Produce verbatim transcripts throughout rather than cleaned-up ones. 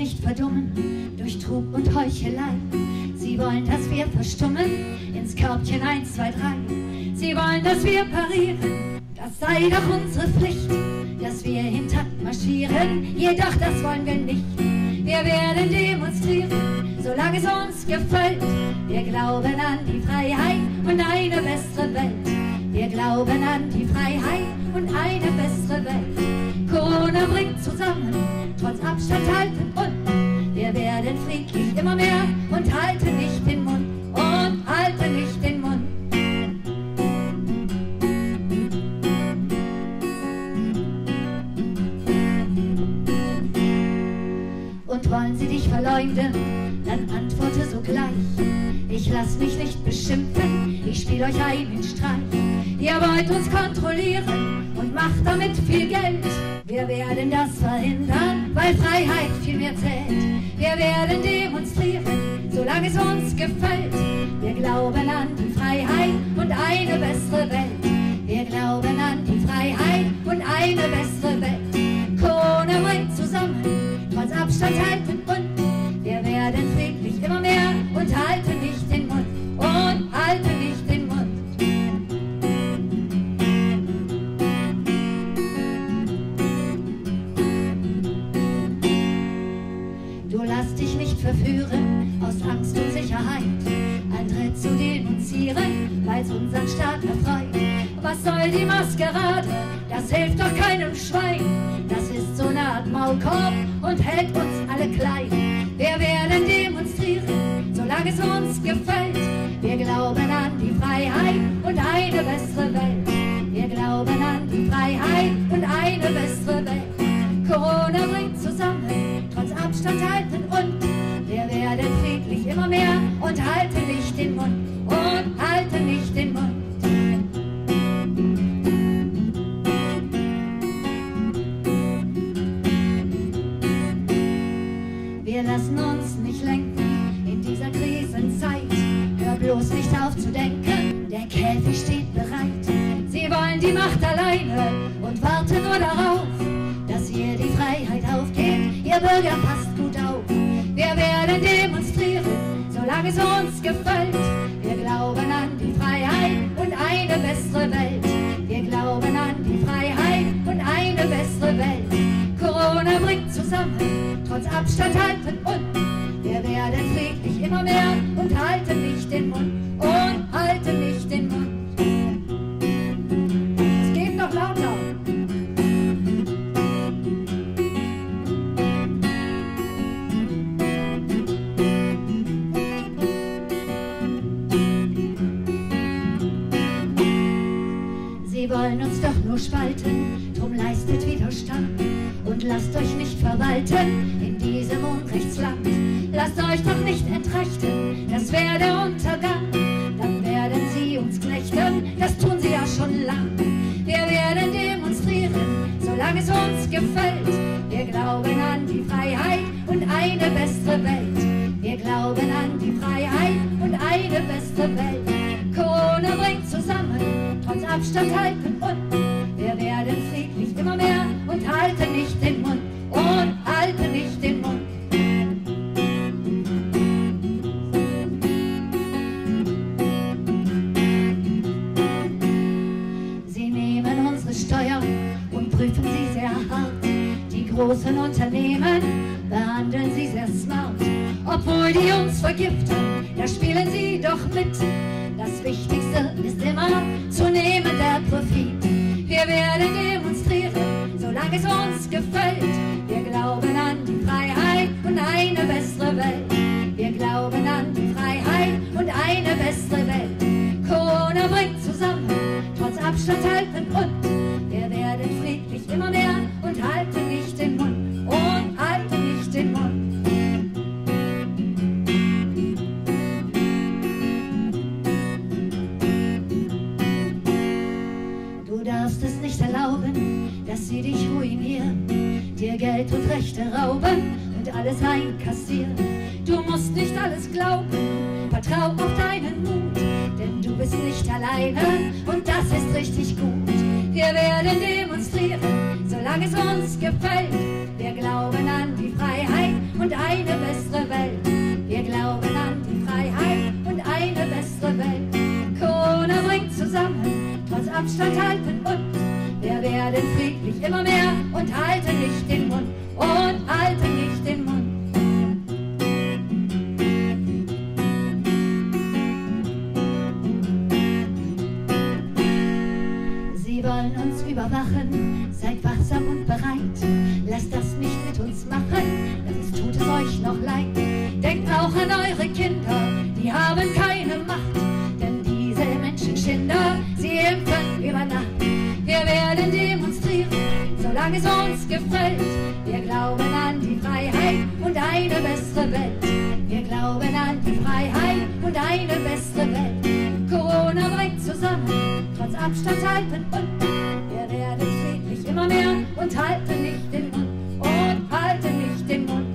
nicht verdummen durch Trug und Heuchelei. Sie wollen, dass wir verstummen ins Körbchen eins, zwei, drei. Sie wollen, dass wir parieren, das sei doch unsere Pflicht, dass wir intakt marschieren, jedoch das wollen wir nicht. Wir werden demonstrieren, solange es uns gefällt. Wir glauben an die Freiheit und eine bessere Welt. Wir glauben an die Freiheit und eine bessere Welt. Corona bringt zusammen, trotz Abstand halten und wir werden friedlich immer mehr und halten nicht den Mund und halten nicht den Mund. Und wollen sie dich verleumden, dann antworte sogleich. Ich lass mich nicht beschimpfen, ich spiel euch einen Streich. Ihr wollt uns kontrollieren und macht damit viel Geld. Wir werden das verhindern, weil Freiheit viel mehr zählt. Wir werden demonstrieren, solange es uns gefällt. Wir glauben an die Freiheit und eine bessere Welt. Wir glauben an die Freiheit und eine bessere Welt. Corona bringt zusammen, trotz Abstand halten und wir werden friedlich immer mehr und halten nicht den Mund und halten nicht den Mund. Du lass dich nicht verführen aus Angst und Sicherheit, andere zu denunzieren, weil's unseren Staat erfreut. Was soll die Maskerade? Das hilft doch keinem Schwein. Das ist so eine Art Maulkorb und hält uns alle klein. Wir werden demonstrieren, solange es uns gefällt. Wir glauben an die Freiheit und eine bessere Welt. Wir glauben an die Freiheit und eine bessere Welt. Corona bringt zusammen, trotz Abstand halten und wir werden friedlich immer mehr und halten nicht den Mund und halten nicht den Mund. Wir lassen uns nicht lenken in dieser Krisenzeit. Hör bloß nicht auf zu denken, der Käfig steht bereit. Sie wollen die Macht alleine und warten nur darauf, dass ihr die Freiheit aufgebt. Ihr Bürger, passt gut auf. Wir werden demonstrieren, solange es uns gefällt. Wir glauben an die Freiheit und eine bessere Welt. Wir glauben an die Freiheit und eine bessere Welt. Corona bringt zusammen, trotz Abstand halten und wir werden friedlich immer mehr und halten nicht den Mund und halten nicht den Mund. Es geht noch lauter. Sie wollen uns doch nur spalten, drum leistet Widerstand und lasst euch nicht verwalten in diesem Unrechtsland. Lasst euch doch nicht entrechten, das wäre der Untergang. Dann werden sie uns knechten, das tun sie ja schon lang. Wir werden demonstrieren, solange es uns gefällt. Wir glauben an die Freiheit und eine bessere Welt. Wir glauben an die Freiheit und eine bessere Welt. Corona bringt zusammen, trotz Abstand halten und wir werden friedlich immer mehr und halten nicht den Mund und halten nicht den Mund. Sie nehmen unsere Steuern und prüfen sie sehr hart. Die großen Unternehmen behandeln sie sehr smart. Obwohl die uns vergiften, da spielen sie doch mit. Das Wichtigste ist immer zunehmender Profit. Wir werden demonstrieren, solange es uns gefällt. Wir glauben an die Freiheit und eine bessere Welt. Wir glauben an die Freiheit und eine bessere Welt. Corona bringt zusammen, trotz Abstand halten und wir werden friedlich immer mehr und halten nicht den Mund und halten nicht den Mund. Du darfst es nicht erlauben, dass sie dich ruinieren, dir Geld und Rechte rauben und alles einkassieren. Du musst nicht alles glauben, vertrau auf deinen Mut, denn du bist nicht alleine und das ist richtig gut. Wir werden demonstrieren, solange es uns gefällt. Wir glauben an die Freiheit und und eine bessere Welt. Wir glauben an die Freiheit und eine bessere Welt. Corona bringt zusammen, trotz Abstand halten und wir werden friedlich immer mehr und halten nicht den Mund und halten nicht den Mund. Sie wollen uns überwachen, seid wachsam und bereit. Lasst das nicht mit uns machen, sonst tut es euch noch leid. Denkt auch an eure Kinder, die haben keine Macht, denn diese Menschenschinder, sie impfen über Nacht. Wir werden demonstrieren, solange es uns gefällt. Wir glauben an die Freiheit und eine bessere Welt. Wir glauben an die Freiheit und eine bessere Welt. Corona bringt zusammen, trotz Abstand halten und wir werden friedlich immer mehr und halten nicht den Mund und halten nicht den Mund.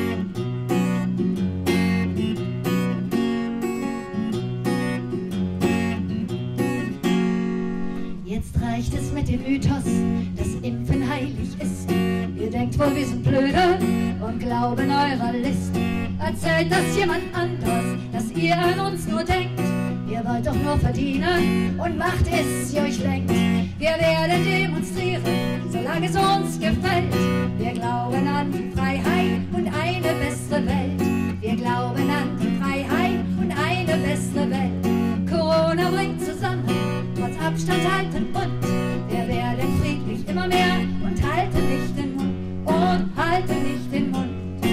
Jetzt reicht es mit dem Mythos, dass Impfen heilig ist. Ihr denkt wohl, wir sind blöde und glauben eurer List. Erzählt das jemand anders, dass ihr an uns nur denkt. Ihr wollt doch nur verdienen und macht es, ihr euch lenkt. Wir werden demonstrieren, solange es uns gefällt. Wir glauben an die Freiheit und eine bessere Welt. Wir glauben an die Freiheit und eine bessere Welt. Corona bringt zusammen, trotz Abstand halten und wir werden friedlich immer mehr und halten nicht den Mund und halten nicht den Mund.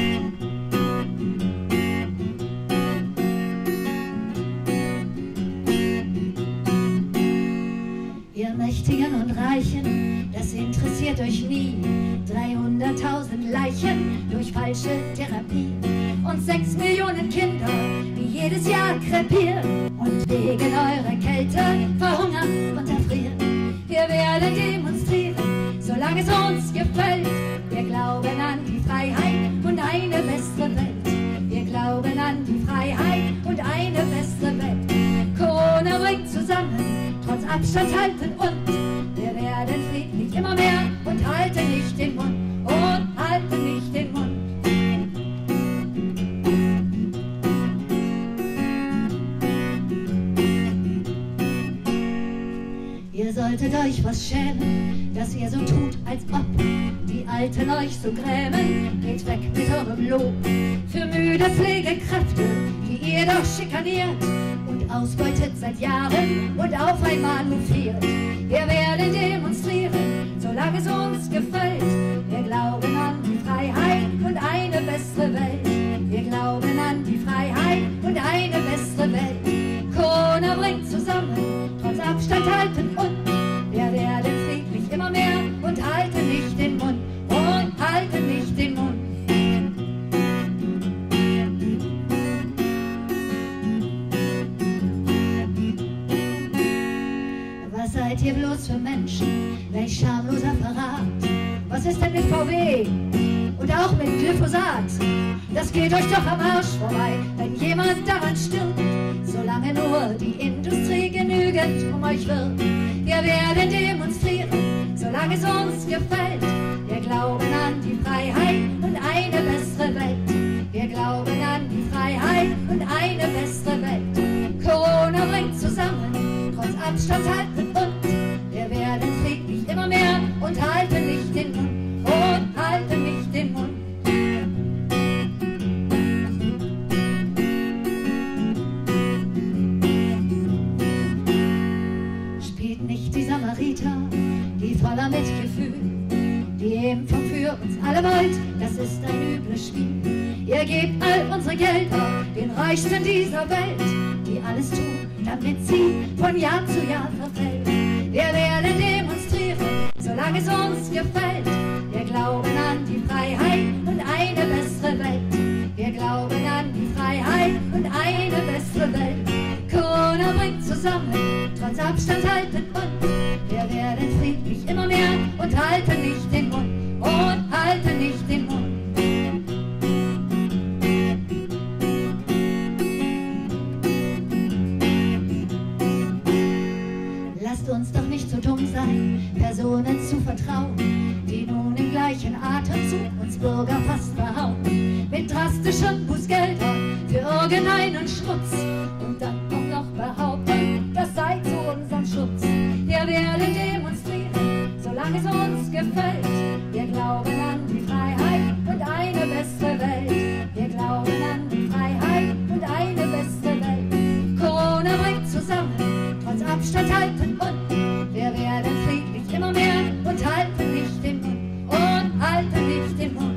Ihr Mächtigen und Reichen, das interessiert euch nie. dreihunderttausend Leichen durch falsche Therapie und sechs Millionen Kinder, die jedes Jahr krepieren und wegen eurer Kälte verhungern und erfrieren. Wir werden demonstrieren, solange es uns gefällt. Wir glauben an die Freiheit und eine bessere Welt. Wir glauben an die Freiheit und eine bessere Welt. Corona bringt zusammen, trotz Abstand halten und wir werden friedlich immer mehr und halten nicht den Mund und halten nicht den Mund. Ihr solltet euch was schämen, dass ihr so tut, als ob die Alten euch so grämen. Geht weg mit eurem Lob für müde Pflegekräfte, die ihr doch schikaniert und ausbeutet seit Jahren und auf einmal hofiert. Wir werden demonstrieren, solange es uns gefällt. Wir glauben an die Freiheit und eine bessere Welt. Wir glauben an die Freiheit und eine bessere Welt. Corona bringt zusammen, trotz Abstand halten und wir werden friedlich immer mehr und halten nicht den Mund und halten nicht den Mund. Was seid ihr bloß für Menschen? Welch schamloser Verrat. Was ist denn mit V W und auch mit Glyphosat? Das geht euch doch am Arsch vorbei, wenn jemand daran stirbt, solange nur die Industrie genügend um euch wirbt. Wir werden demonstrieren, solange es uns gefällt. Wir glauben an die Freiheit und eine bessere Welt. Wir glauben an die Freiheit und eine bessere Welt. Corona bringt zusammen, trotz Abstand halten und wir werden friedlich immer mehr und halten nicht den Mund und halten nicht den Mund. Spielt nicht die Samariter, die voller Mitgefühl die Impfung für uns alle wollt, das ist ein übles Spiel. Ihr gebt all unsere Gelder den Reichsten dieser Welt, die alles tun, damit sie von Jahr zu Jahr verfällt. Wir werden demonstrieren, solange es uns gefällt. Wir glauben an die Freiheit und eine bessere Welt. Wir glauben an die Freiheit und eine bessere Welt. Corona bringt zusammen, trotz Abstand halten und wir werden friedlich immer mehr und halten nicht den Mund und halten nicht den Mund. Lasst uns doch nicht so dumm sein, Personen zu vertrauen, die nun gleichen Atemzug uns Bürger fast behaupten, mit drastischem Bußgelder für irgendeinen Schmutz und dann auch noch behaupten, das sei zu unserem Schutz. Wir werden demonstrieren, solange es uns gefällt. Wir glauben an die Freiheit und eine bessere Welt. Wir glauben an die Freiheit und eine bessere Welt. Corona bringt zusammen, trotz Abstand halten und wir werden friedlich immer mehr und halten nicht den Mund und halten nicht den Mund.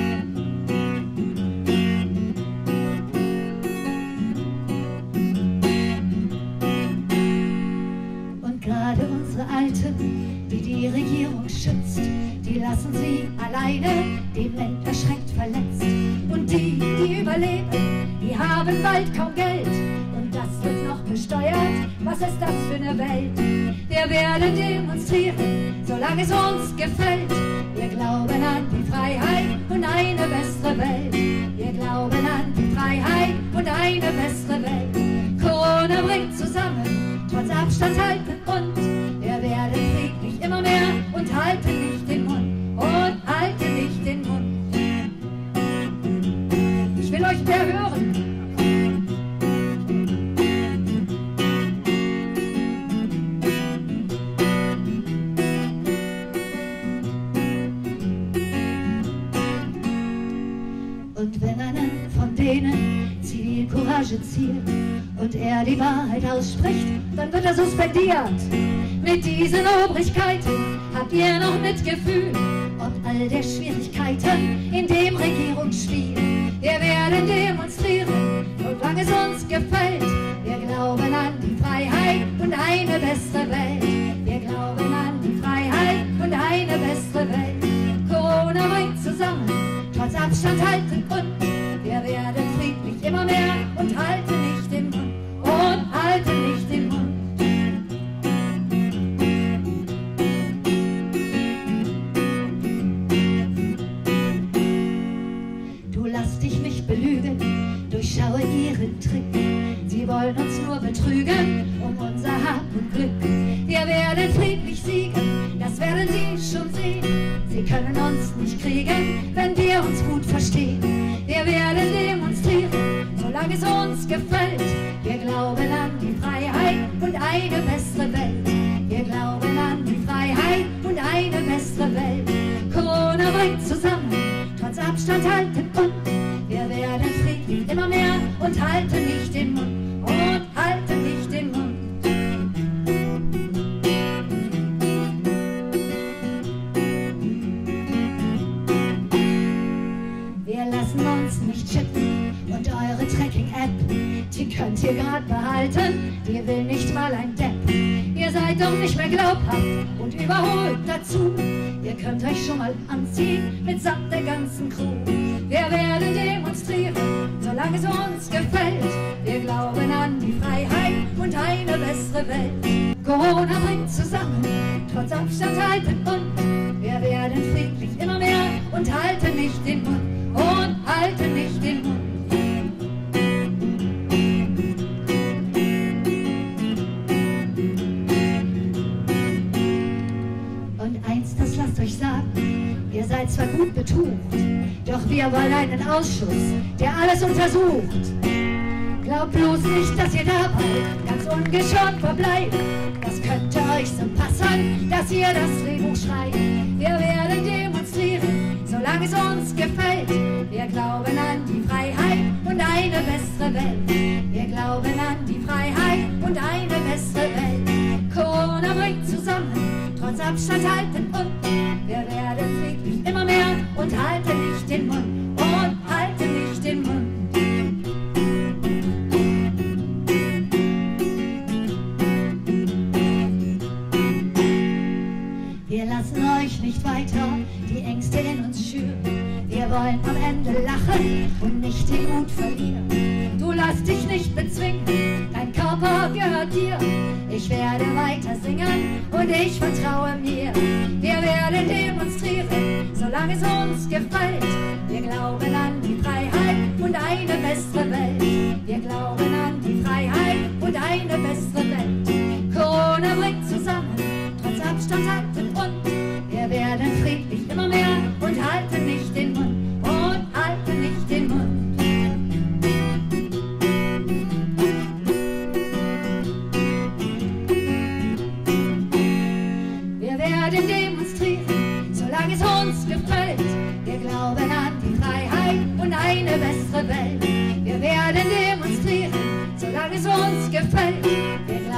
Und gerade unsere Alten, die die Regierung schützt, die lassen sie alleine, den Land erschreckt verletzt. Und die, die überleben, die haben bald kaum Geld. Und das wird noch besteuert, was ist das für eine Welt? Wir werden demonstrieren, solange es uns gefällt. Wir glauben an die Freiheit und eine bessere Welt. Wir glauben an die Freiheit und eine bessere Welt. Corona bringt zusammen, trotz Abstand halten und wir werden friedlich immer mehr und halten nicht den Mund und halten nicht den Mund. Ich will euch mehr hören. Und wenn einen von denen Zivilcourage zielt und er die Wahrheit ausspricht, dann wird er suspendiert. Mit diesen Obrigkeiten habt ihr noch Mitgefühl, ob all der Schwierigkeiten in dem Regierungsspiel. Wir werden demonstrieren, solange es uns gefällt. Wir glauben an die Freiheit und eine bessere Welt. Wir glauben an die Freiheit und eine bessere Welt. Corona bringt zusammen, trotz Abstand halten und wir werden friedlich immer mehr und halten nicht den Mund und halten nicht den Mund. Du lass dich nicht belügen, durchschaue ihren Trick. Sie wollen uns nur betrügen um unser Hab und Glück. Wir werden friedlich siegen, das werden sie schon sehen. Sie können uns nicht kriegen, wenn wir uns gut verstehen. Wir werden demonstrieren, solange es uns gefällt. Wir glauben an die Freiheit und eine bessere Welt. Wir glauben an die Freiheit und eine bessere Welt. Corona bringt zusammen, trotz Abstand halten und wir werden friedlich immer mehr und halten nicht den Mund und halten nicht den Mund. Wir lassen uns nicht chippen und eure Tracking-App, die könnt ihr grad behalten, die will nicht mal ein Depp. Ihr seid doch nicht mehr glaubhaft und überholt dazu. Ihr könnt euch schon mal anziehen mitsamt der ganzen Crew. Wir werden demonstrieren, solange es uns gefällt. Wir glauben an die Freiheit und eine bessere Welt. Corona bringt zusammen, trotz Abstand halten und wir werden friedlich immer mehr und halten nicht den Mund und halten nicht den Mund. Und eins, das lasst euch sagen, ihr seid zwar gut betucht, doch wir wollen einen Ausschuss, der alles untersucht. Glaubt bloß nicht, dass ihr dabei ganz ungeschoren verbleibt. Das könnte euch so passen, dass ihr das Drehbuch schreibt. Wir werden demonstrieren, solange es uns gefällt. Wir glauben an die Freiheit und eine bessere Welt. Wir glauben an die Freiheit und eine bessere Welt. Corona bringt zusammen, trotz Abstand halten und wir werden friedlich immer mehr und halten nicht den Mund und halten nicht den Mund. Wir lassen euch nicht weiter die Ängste in uns schüren. Wir wollen am Ende lachen und nicht den Mut verlieren. Du lass dich nicht bezwingen, dein Körper gehört dir. Ich werde weiter singen und ich vertraue mir. Wir werden demonstrieren, solange es uns gefällt. Wir glauben an die Freiheit und eine bessere Welt. Wir glauben an die Freiheit und eine bessere Welt. Corona bringt zusammen, trotz Abstand halten und wir werden friedlich immer mehr. unsere Welt. Wir werden demonstrieren, solange es uns gefällt. Wir